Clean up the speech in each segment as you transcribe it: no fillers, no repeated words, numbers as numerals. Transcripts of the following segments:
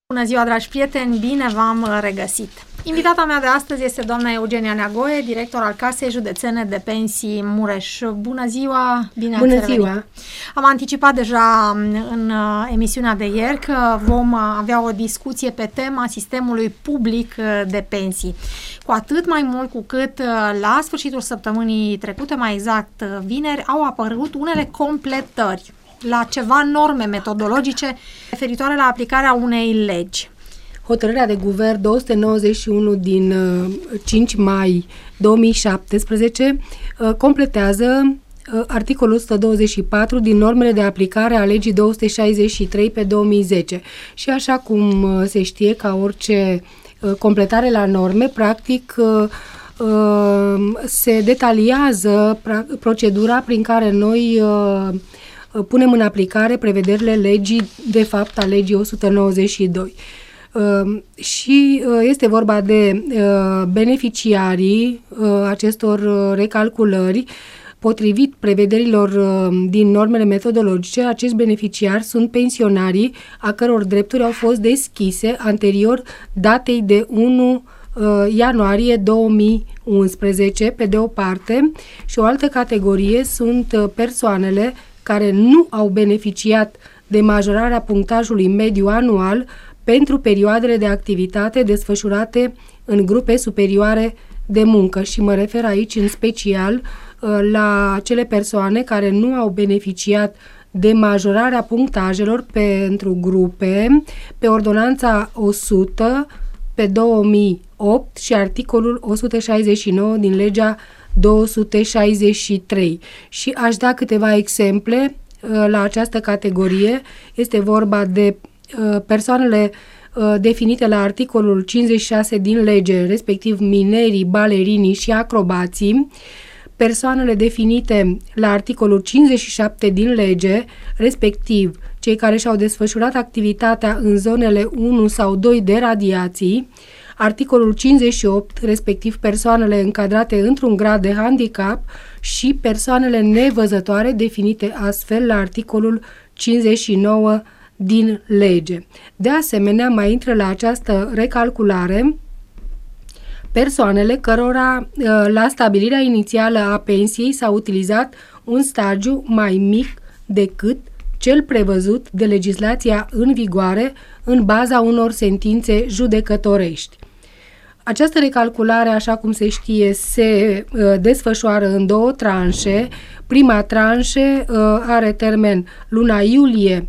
Bună ziua, dragi prieteni! Bine v-am regăsit! Invitata mea de astăzi este doamna Eugenia Neagoe, director al Casei Județene de Pensii Mureș. Bună ziua! Bine ați revenit! Ziua! Am anticipat deja în emisiunea de ieri că vom avea o discuție pe tema sistemului public de pensii. Cu atât mai mult cu cât la sfârșitul săptămânii trecute, mai exact vineri, au apărut unele completări la ceva norme metodologice referitoare la aplicarea unei legi. Hotărârea de guvern 291 din 5 mai 2017 completează articolul 124 din normele de aplicare a legii 263 pe 2010. Și așa cum se știe, ca orice completare la norme, practic se detaliază procedura prin care noi punem în aplicare prevederile legii, de fapt, a legii 192. Și este vorba de beneficiarii acestor recalculări. Potrivit prevederilor din normele metodologice, acești beneficiari sunt pensionarii a căror drepturi au fost deschise anterior datei de 1 ianuarie 2011, pe de o parte, și o altă categorie sunt persoanele care nu au beneficiat de majorarea punctajului mediu anual pentru perioadele de activitate desfășurate în grupe superioare de muncă. Și mă refer aici în special la acele persoane care nu au beneficiat de majorarea punctajelor pentru grupe pe ordonanța 100 pe 2008 și articolul 169 din legea 263. Și aș da câteva exemple la această categorie. Este vorba de persoanele definite la articolul 56 din lege, respectiv minerii, balerinii și acrobații, persoanele definite la articolul 57 din lege, respectiv cei care și-au desfășurat activitatea în zonele 1 sau 2 de radiații, articolul 58, respectiv persoanele încadrate într-un grad de handicap, și persoanele nevăzătoare definite astfel la articolul 59 din lege. De asemenea, mai intră la această recalculare persoanele cărora la stabilirea inițială a pensiei s-a utilizat un stagiu mai mic decât cel prevăzut de legislația în vigoare în baza unor sentințe judecătorești. Această recalculare, așa cum se știe, se desfășoară în două tranșe. Prima tranșă are termen luna iulie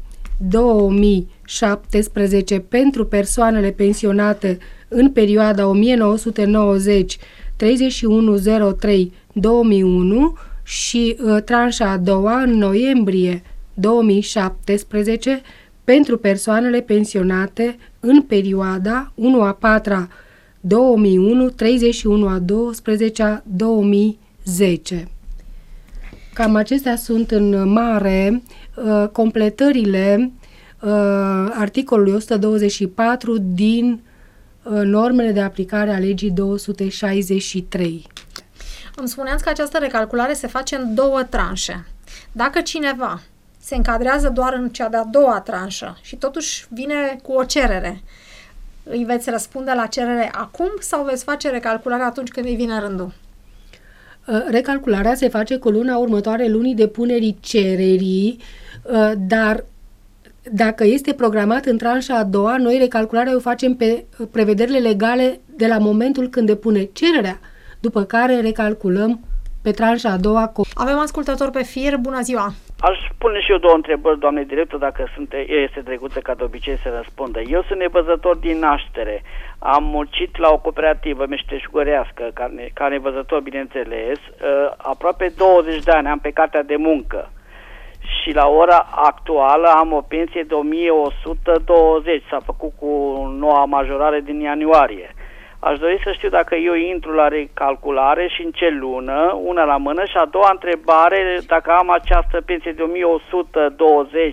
2017 pentru persoanele pensionate în perioada 1990 3103 2001 și tranșa a doua în noiembrie 2017 pentru persoanele pensionate în perioada 1/4 2001 31/12 2010. Cam acestea sunt în mare completările articolului 124 din normele de aplicare a legii 263. Îmi spuneați că această recalculare se face în două tranșe. Dacă cineva se încadrează doar în cea de-a doua tranșă și totuși vine cu o cerere, îi veți răspunde la cerere acum sau veți face recalcularea atunci când îi vine rândul? Recalcularea se face cu luna următoare lunii depunerii cererii, dar dacă este programat în tranșa a doua, noi recalcularea o facem pe prevederile legale de la momentul când depune cererea, după care recalculăm pe tranșa a doua. Avem ascultător pe fir, bună ziua! Aș pune și eu două întrebări, doamne director, dacă este drăguță ca de obicei să răspundă. Eu sunt nevăzător din naștere. Am muncit la o cooperativă meșteșugărească, ca nevăzător, bineînțeles. Aproape 20 de ani am pe cartea de muncă. Și la ora actuală am o pensie de 1120. S-a făcut cu noua majorare din ianuarie. Aș dori să știu dacă eu intru la recalculare și în ce lună, una la mână, și a doua întrebare, dacă am această pensie de 1120,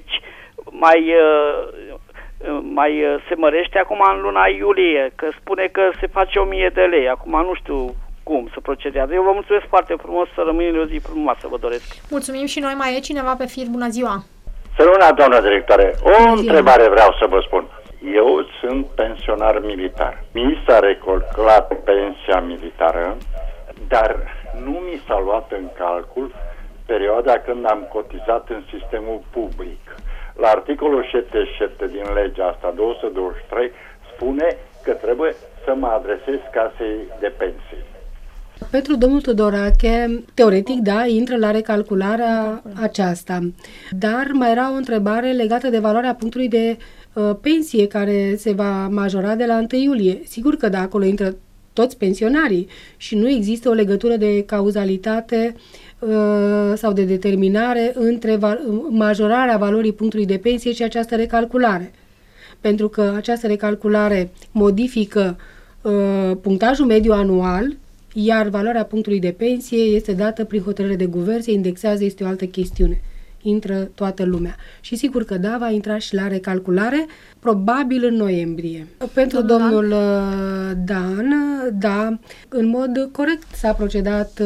mai se mărește acum în luna iulie, că spune că se face 1000 de lei, acum nu știu cum să procedează. Eu vă mulțumesc foarte frumos, să rămâneți o zi frumoasă, vă doresc. Mulțumim și noi, mai e cineva pe fir, bună ziua! Să rămână, doamnă directoare, o întrebare vreau să vă spun. Eu sunt pensionar militar. Mi s-a recalculat pensia militară, dar nu mi s-a luat în calcul perioada când am cotizat în sistemul public. La articolul 77 din legea asta, 223, spune că trebuie să mă adresez casei de pensii. Pentru domnul Tudorache, teoretic, da, intră la recalcularea aceasta. Dar mai era o întrebare legată de valoarea punctului de pensie care se va majora de la 1 iulie. Sigur că da, acolo intră toți pensionarii și nu există o legătură de cauzalitate sau de determinare între majorarea valorii punctului de pensie și această recalculare. Pentru că această recalculare modifică punctajul mediu anual, iar valoarea punctului de pensie este dată prin hotărâre de guvern, se indexează, este o altă chestiune. Intră toată lumea. Și sigur că da, va intra și la recalculare, probabil în noiembrie. Pentru domnul Dan, da, în mod corect s-a procedat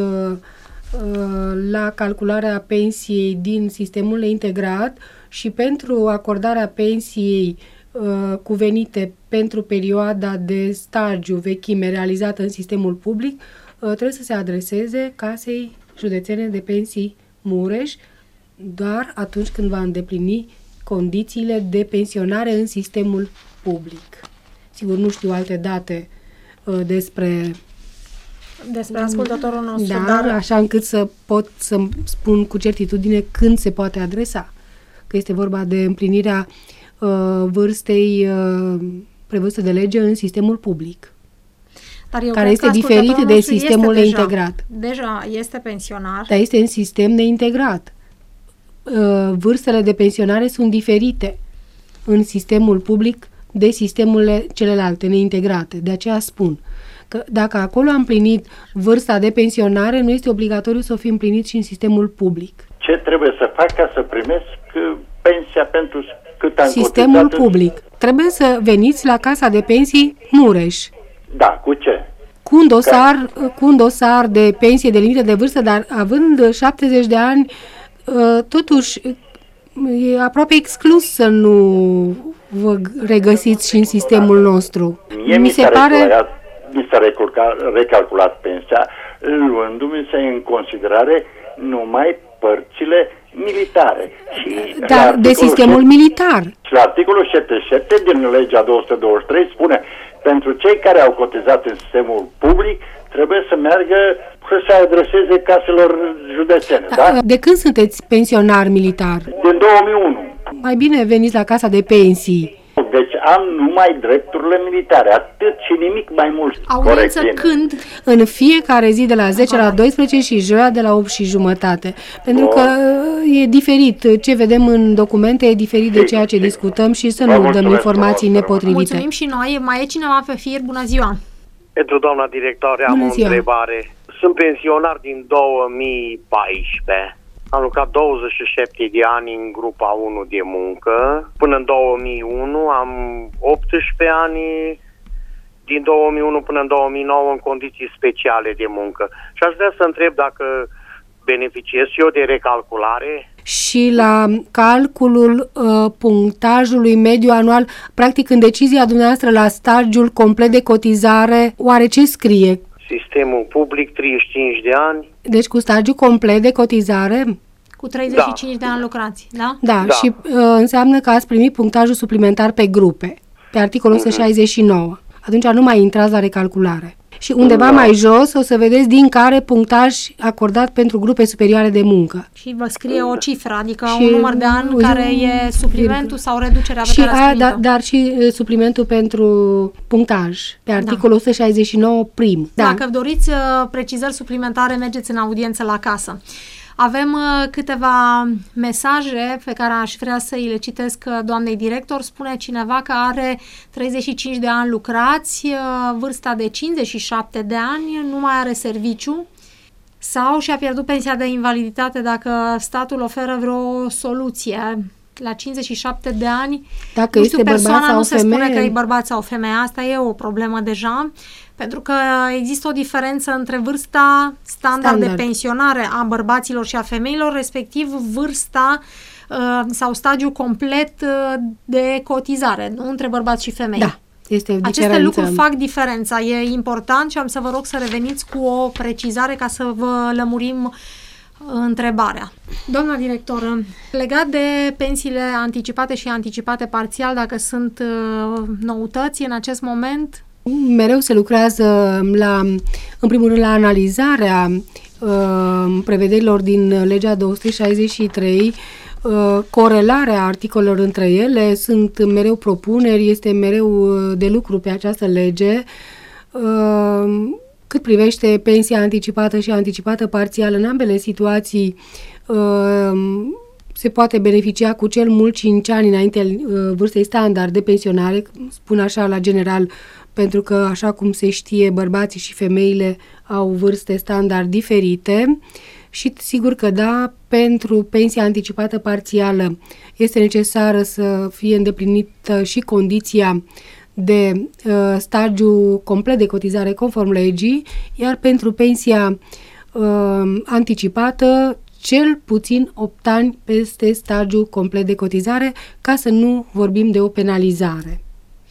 la calcularea pensiei din sistemul integrat și pentru acordarea pensiei cuvenite pentru perioada de stagiu vechime realizată în sistemul public, trebuie să se adreseze Casei Județene de Pensii Mureș doar atunci când va îndeplini condițiile de pensionare în sistemul public. Sigur, nu știu alte date despre ascultătorul nostru, da, dar așa încât să pot să spun cu certitudine când se poate adresa. Că este vorba de împlinirea vârstei prevăzute de lege în sistemul public, care este diferit de sistemul integrat. Deja este pensionar. Dar este în sistem neintegrat. Vârstele de pensionare sunt diferite în sistemul public de sistemurile celelalte neintegrate. De aceea spun că dacă acolo am împlinit vârsta de pensionare, nu este obligatoriu să o fi împlinit și în sistemul public. Ce trebuie să fac ca să primesc pensia pentru cât am sistemul cotizat public? Trebuie să veniți la Casa de Pensii Mureș. Da, cu ce? Cu un dosar de pensie de limită de vârstă, dar având 70 de ani, totuși e aproape exclus să nu vă regăsiți și în sistemul nostru. Mi s-a recalculat pensia luându-mi se în considerare numai părțile militare. Dar de sistemul militar. Și la articolul 77 din legea 223 spune: pentru cei care au cotizat în sistemul public trebuie să meargă să se adreseze caselor județene. Da? De când sunteți pensionar militar? Din 2001. Mai bine veniți la Casa de Pensii. Deci am numai drepturile militare, atât și nimic mai mult. Audiență când? În fiecare zi de la 10 la 12 și joia de la 8 și jumătate. Pentru că e diferit. Ce vedem în documente e diferit de ceea ce discutăm și să nu dăm informații nepotrivite. Mulțumim și noi. Mai e cineva pe fir? Bună ziua! Pentru doamna directoare am o întrebare. Sunt pensionar din 2014. Am lucrat 27 de ani în grupa 1 de muncă. Până în 2001 am 18 ani, din 2001 până în 2009 în condiții speciale de muncă. Și aș vrea să întreb dacă beneficiez și eu de recalculare. Și la calculul punctajului mediu anual, practic în decizia dumneavoastră la stagiul complet de cotizare, oare ce scrie? Sistemul public, 35 de ani. Deci cu stagiul complet de cotizare? Cu 35 de ani lucrați, da? Da, și înseamnă că ați primit punctajul suplimentar pe grupe, pe articolul 169. Atunci nu mai intrați la recalculare. Și undeva mai jos o să vedeți din care punctaj acordat pentru grupe superioare de muncă. Și vă scrie o cifră, adică un număr de ani care e suplimentul sau reducerea pe care ați primit-o. Dar și suplimentul pentru punctaj, pe articolul 169 prim. Dacă doriți precizări suplimentare, mergeți în audiență la casă. Avem câteva mesaje pe care aș vrea să îi le citesc doamnei director. Spune cineva că are 35 de ani lucrați, vârsta de 57 de ani, nu mai are serviciu sau și-a pierdut pensia de invaliditate dacă statul oferă vreo soluție. La 57 de ani, dacă este bărbat sau nu se femeie, spune că e bărbat sau femeie. Asta e o problemă deja, pentru că există o diferență între vârsta standard de pensionare a bărbaților și a femeilor, respectiv vârsta sau stagiu complet de cotizare, nu? Între bărbați și femei. Da. Aceste lucruri fac diferența. E important și am să vă rog să reveniți cu o precizare ca să vă lămurim întrebarea. Doamna director, legat de pensiile anticipate și anticipate parțial, dacă sunt noutăți în acest moment? Mereu se lucrează în primul rând la analizarea prevederilor din legea 263, corelarea articolelor între ele, sunt mereu propuneri, este mereu de lucru pe această lege. Cât privește pensia anticipată și anticipată parțial, în ambele situații se poate beneficia cu cel mult 5 ani înainte vârstei standard de pensionare, spun așa la general, pentru că, așa cum se știe, bărbații și femeile au vârste standard diferite. Și sigur că da, pentru pensia anticipată parțială este necesară să fie îndeplinită și condiția de stagiu complet de cotizare conform legii, iar pentru pensia anticipată cel puțin 8 ani peste stagiu complet de cotizare, ca să nu vorbim de o penalizare.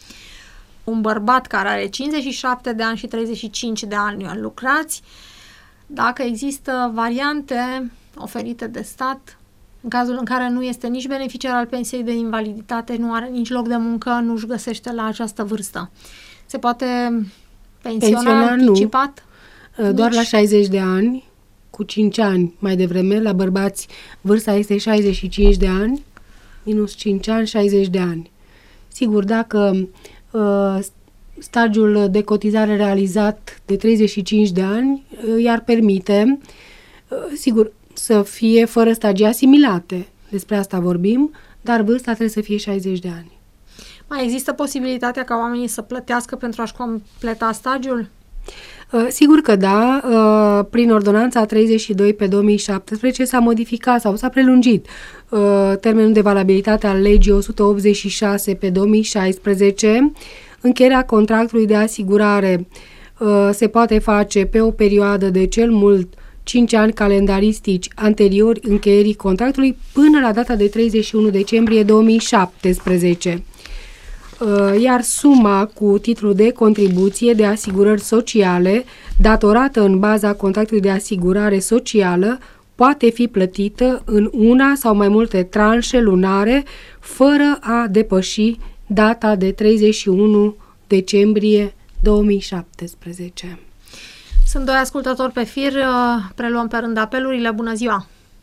Un bărbat care are 57 de ani și 35 de ani lucrați, dacă există variante oferite de stat, în cazul în care nu este nici beneficiar al pensiei de invaliditate, nu are nici loc de muncă, nu își găsește la această vârstă, se poate pensiona anticipat? Nu. Doar la 60 de ani, cu 5 ani mai devreme. La bărbați vârsta este 65 de ani, minus 5 ani, 60 de ani. Sigur, dacă stagiul de cotizare realizat de 35 de ani i-ar permite, sigur, să fie fără stagii asimilate. Despre asta vorbim, dar vârsta trebuie să fie 60 de ani. Mai există posibilitatea ca oamenii să plătească pentru a-și completa stagiul? Sigur că da. Prin ordonanța 32 pe 2017 s-a modificat sau s-a prelungit termenul de valabilitate al legii 186 pe 2016. Încheierea contractului de asigurare se poate face pe o perioadă de cel mult 5 ani calendaristici anteriori încheierii contractului până la data de 31 decembrie 2017. Iar suma cu titlu de contribuție de asigurări sociale datorată în baza contractului de asigurare socială poate fi plătită în una sau mai multe tranșe lunare fără a depăși data de 31 decembrie 2017. Sunt doi ascultători pe fir, preluăm pe rând apelurile. Bună ziua!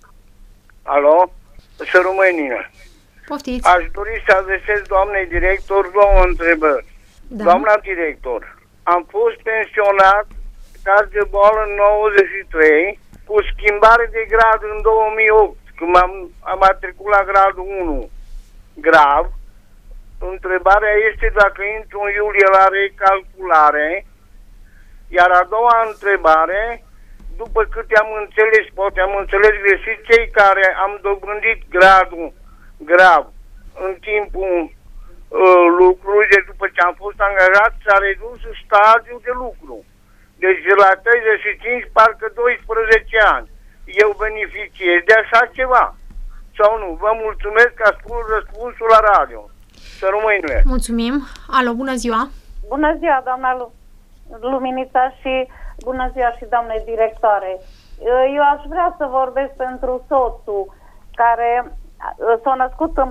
Alo? Să România. Poftiți! Aș dori să adresez doamnei director două întrebări. Da. Doamna director, am fost pensionat caz de boală în 93 cu schimbare de grad în 2008, când am trecut la gradul 1 grav. Întrebarea este dacă intru în iulie la recalculare. Iar a doua întrebare, după câte am înțeles, poate am înțeles greșit, cei care am dobândit gradul grav în timpul lucrului, de după ce am fost angajat, s-a redus stadiul de lucru. Deci de la 35, parcă 12 ani. Eu beneficiez de așa ceva. Sau nu? Vă mulțumesc că ați spus răspunsul la radio. Să rămâne. Mulțumim. Alo, bună ziua! Bună ziua, doamna Luminița, și bună ziua și doamne directoare. Eu aș vrea să vorbesc pentru soțul care s-a născut în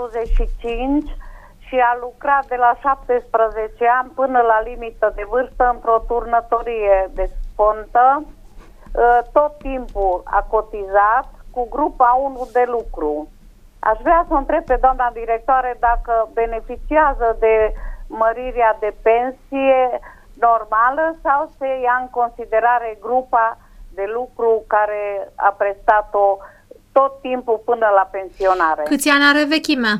45 și a lucrat de la 17 ani până la limită de vârstă într-o turnătorie de spontă. Tot timpul a cotizat cu grupa 1 de lucru. Aș vrea să o întreb pe doamna directoare dacă beneficiază de mărirea de pensie normală sau se ia în considerare grupa de lucru care a prestat-o tot timpul până la pensionare. Câți ani are vechimea?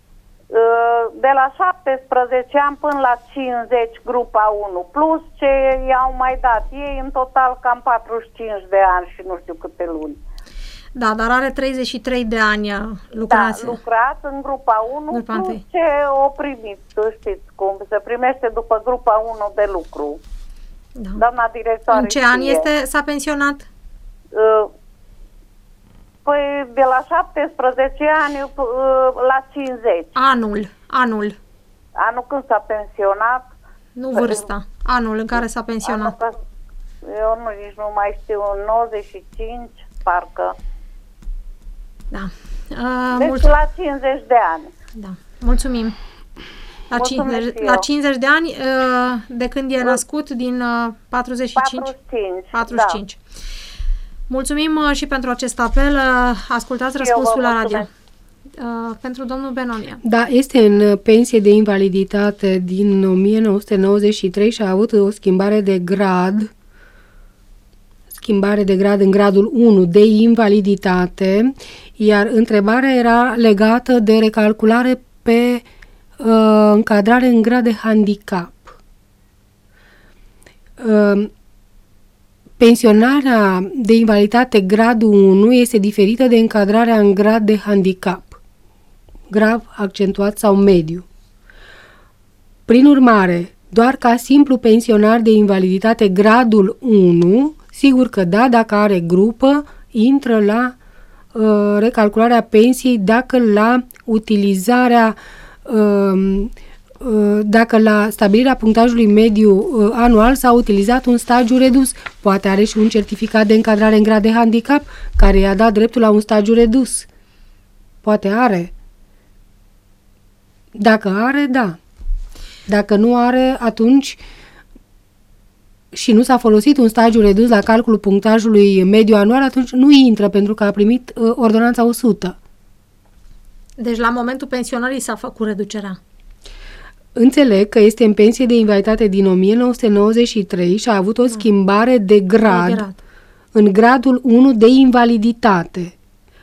De la 17 ani până la 50 grupa 1, plus ce i-au mai dat ei, în total cam 45 de ani și nu știu câte luni. Da, dar are 33 de ani lucrați. Da, lucrat în grupa 1, grupa plus ce o primit, știți cum, se primește după grupa 1 de lucru. Da. Doamna directoare, în ce an s-a pensionat? Păi de la 17 ani la 50. Anul. Anul când s-a pensionat? Nu vârsta, anul în care s-a pensionat. Eu nici nu mai știu, 95, parcă. Da. Deci la 50 de ani. Da, mulțumim. La 50 de ani, de când e născut, din 45? 45. Da. Mulțumim și pentru acest apel. Ascultați răspunsul la radio. Pentru domnul Benonia. Da, este în pensie de invaliditate din 1993 și a avut o schimbare de grad în gradul 1 de invaliditate, iar întrebarea era legată de recalculare pe încadrare în grad de handicap. Pensionarea de invaliditate gradul 1 este diferită de încadrarea în grad de handicap, grav, accentuat sau mediu. Prin urmare, doar ca simplu pensionar de invaliditate gradul 1, sigur că da, dacă are grupă, intră la recalcularea pensiei dacă la utilizarea dacă la stabilirea punctajului mediu anual s-a utilizat un stagiu redus. Poate are și un certificat de încadrare în grad de handicap care i-a dat dreptul la un stagiu redus. Poate are. Dacă are, da. Dacă nu are, atunci și nu s-a folosit un stagiu redus la calculul punctajului mediu anual, atunci nu intră pentru că a primit ordonanța 100. Deci la momentul pensionării s-a făcut reducerea. Înțeleg că este în pensie de invaliditate din 1993 și a avut o schimbare de grad în gradul 1 de invaliditate.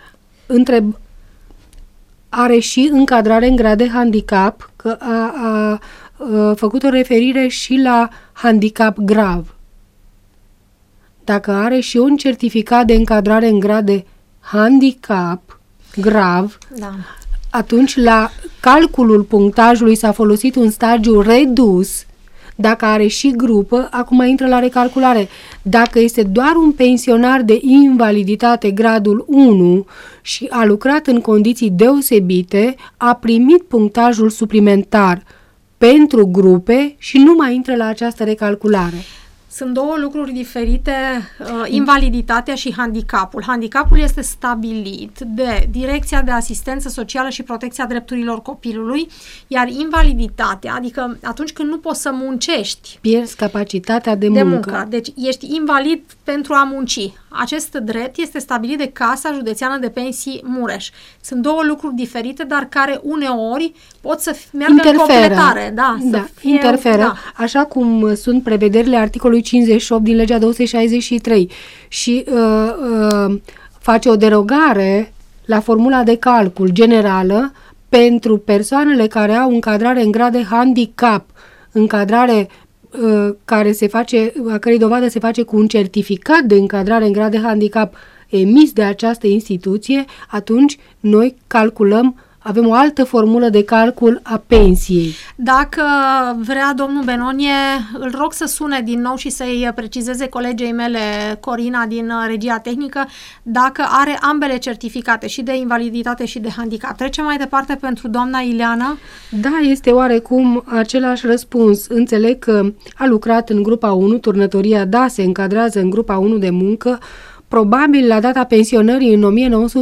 Are și încadrare în grad de handicap, că a făcut o referire și la handicap grav. Dacă are și un certificat de încadrare în grad de handicap grav, da, atunci la calculul punctajului s-a folosit un stagiu redus. Dacă are și grupă, acum intră la recalculare. Dacă este doar un pensionar de invaliditate gradul 1 și a lucrat în condiții deosebite, a primit punctajul suplimentar pentru grupe și nu mai intră la această recalculare. Sunt două lucruri diferite, invaliditatea și handicapul. Handicapul este stabilit de Direcția de Asistență Socială și Protecția Drepturilor Copilului, iar invaliditatea, adică atunci când nu poți să muncești, pierzi capacitatea de muncă. Deci ești invalid pentru a munci. Acest drept este stabilit de Casa Județeană de Pensii Mureș. Sunt două lucruri diferite, dar care uneori pot să meargă în completare. Interferă. Da. Așa cum sunt prevederile articolului 58 din legea 263 și face o derogare la formula de calcul generală pentru persoanele care au încadrare în grad de handicap, încadrare care se face, a cărei dovadă se face cu un certificat de încadrare în grad de handicap emis de această instituție, atunci noi calculăm, avem o altă formulă de calcul a pensiei. Dacă vrea domnul Benonie, îl rog să sune din nou și să-i precizeze colegei mele, Corina, din regia tehnică, dacă are ambele certificate, și de invaliditate și de handicap. Trecem mai departe pentru doamna Ileana. Da, este oarecum același răspuns. Înțeleg că a lucrat în grupa 1, turnătoria, da, se încadrează în grupa 1 de muncă, probabil la data pensionării în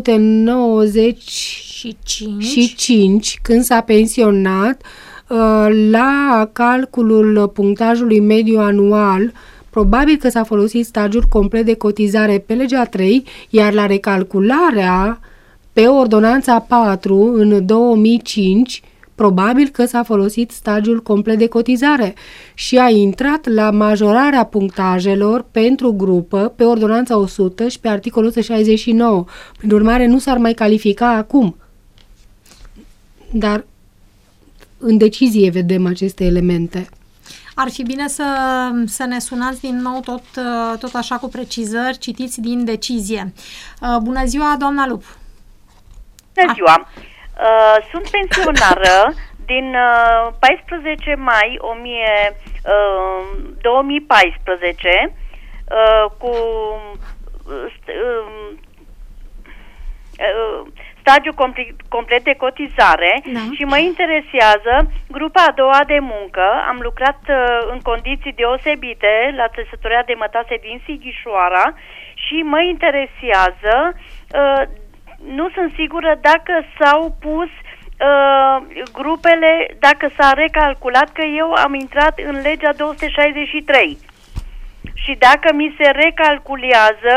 1995, când s-a pensionat, la calculul punctajului mediu anual, probabil că s-a folosit stagiul complet de cotizare pe legea 3, iar la recalcularea pe ordonanța 4 în 2005, probabil că s-a folosit stagiul complet de cotizare și a intrat la majorarea punctajelor pentru grupă pe ordonanța 100 și pe articolul 169. Prin urmare, nu s-ar mai califica acum. Dar în decizie vedem aceste elemente. Ar fi bine să ne sunați din nou tot așa cu precizări, citiți din decizie. Bună ziua, doamna Lup! Bună ziua! Sunt pensionară din 14 mai 2014 cu stagiu complet de cotizare, și mă interesează grupa a doua de muncă. Am lucrat în condiții deosebite la țesătoria de mătase din Sighișoara și mă interesează, nu sunt sigură dacă s-au pus grupele, dacă s-a recalculat, că eu am intrat în legea 263 și dacă mi se recalculează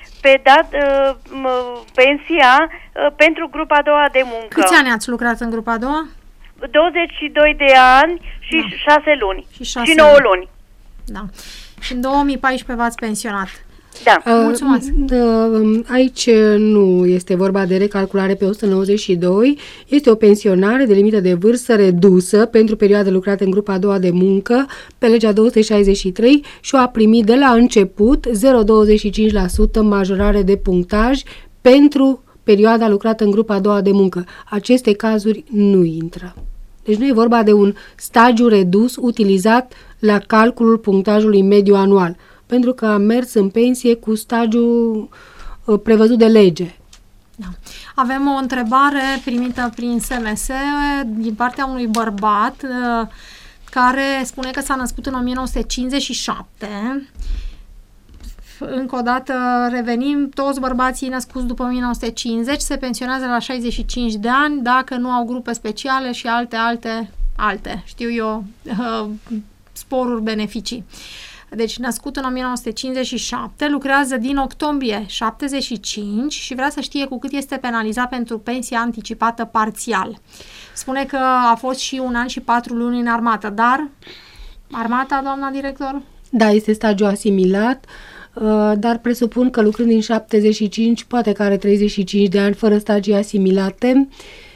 pensia pentru grupa a doua de muncă. Câți ani ați lucrat în grupa a doua? 22 de ani și 6 luni. Și 9 luni. Da. Și în 2014 v-ați pensionat. Da. Mulțumesc. Aici nu este vorba de recalculare pe 192, este o pensionare de limită de vârstă redusă pentru perioada lucrată în grupa a doua de muncă pe legea 263 și o a primit de la început 0,25% majorare de punctaj pentru perioada lucrată în grupa a doua de muncă. Aceste cazuri nu intră. Deci nu e vorba de un stagiu redus utilizat la calculul punctajului mediu anual, pentru că am mers în pensie cu stagiul prevăzut de lege. Da. Avem o întrebare primită prin SMS din partea unui bărbat care spune că s-a născut în 1957. Încă o dată revenim, toți bărbații născuți după 1950 se pensionează la 65 de ani dacă nu au grupe speciale și alte, știu eu, sporuri, beneficii. Deci născut în 1957, lucrează din octombrie 75 și vrea să știe cu cât este penalizat pentru pensia anticipată parțial. Spune că a fost și 1 an și 4 luni în armată, dar armata, doamna director? Da, este stagiu asimilat, dar presupun că lucrând din 75, poate că are 35 de ani fără stagii asimilate,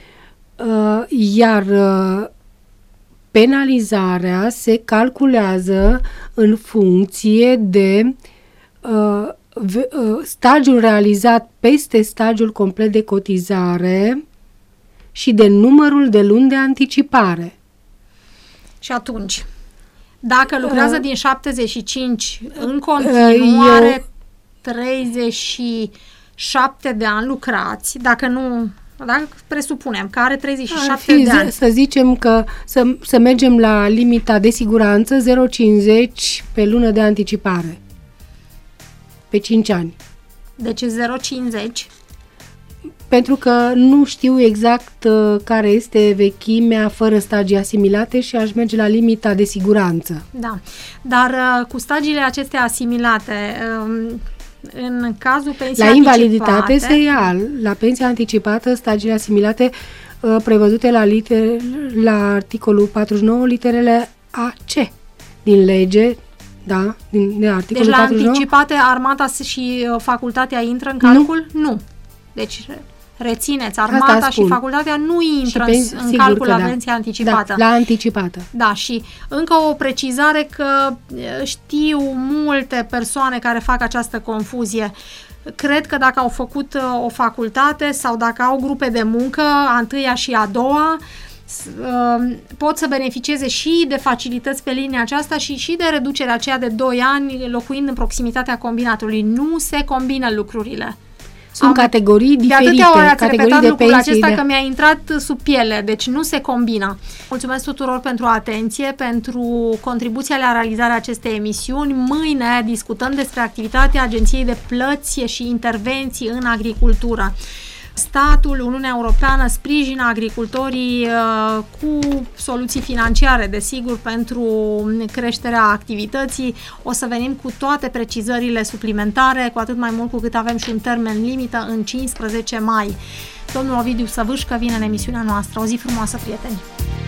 iar penalizarea se calculează în funcție de stagiul realizat peste stagiul complet de cotizare și de numărul de luni de anticipare. Și atunci, dacă lucrează din 75 în continuare 37 de ani lucrați, dacă presupunem că are 37 de ani. Să zicem că să mergem la limita de siguranță 0,50 pe lună de anticipare. Pe 5 ani. Deci 0,50. Pentru că nu știu exact care este vechimea fără stagii asimilate și aș merge la limita de siguranță. Da, dar cu stagiile acestea asimilate, în cazul pensiei la invaliditate se ia, la pensia anticipată, stagiile asimilate prevăzute la articolul 49, literele AC din lege, da, din articolul deci 49. Deci la anticipate armata și facultatea intră în calcul? Nu. Deci rețineți, armata și facultatea nu intră în calcul la pensia anticipată. Da, la anticipată. Da, și încă o precizare că știu multe persoane care fac această confuzie. Cred că dacă au făcut o facultate sau dacă au grupe de muncă, a întâia și a doua, pot să beneficieze și de facilități pe linia aceasta și de reducerea aceea de 2 ani locuind în proximitatea combinatului. Nu se combină lucrurile. Sunt categorii diferite. De atâtea ori ați repetat lucrul acesta că mi-a intrat sub piele, deci nu se combină. Mulțumesc tuturor pentru atenție, pentru contribuția la realizarea acestei emisiuni. Mâine discutăm despre activitatea Agenției de Plăți și Intervenții în Agricultură. Statul, Uniunea Europeană sprijină agricultorii cu soluții financiare, desigur, pentru creșterea activității. O să venim cu toate precizările suplimentare, cu atât mai mult cu cât avem și un termen limită în 15 mai. Domnul Ovidiu Săvâșcă vine în emisiunea noastră. O zi frumoasă, prieteni!